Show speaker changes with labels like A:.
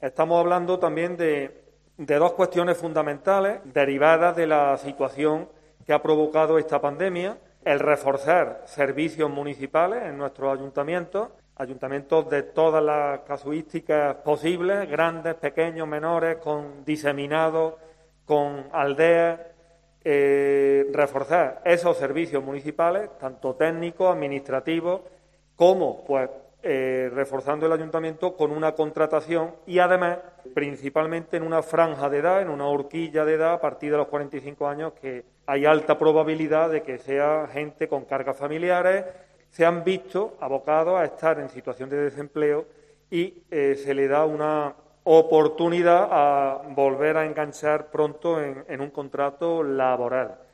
A: Estamos hablando también de dos cuestiones fundamentales derivadas de la situación que ha provocado esta pandemia: el reforzar servicios municipales en nuestros ayuntamientos de todas las casuísticas posibles, grandes, pequeños, menores, con diseminados, con aldeas, reforzar esos servicios municipales, tanto técnicos, administrativos, como reforzando el ayuntamiento con una contratación y además principalmente en una franja de edad, en una horquilla de edad a partir de los 45 años, que hay alta probabilidad de que sea gente con cargas familiares, se han visto abocados a estar en situación de desempleo y se le da una oportunidad a volver a enganchar pronto en un contrato laboral.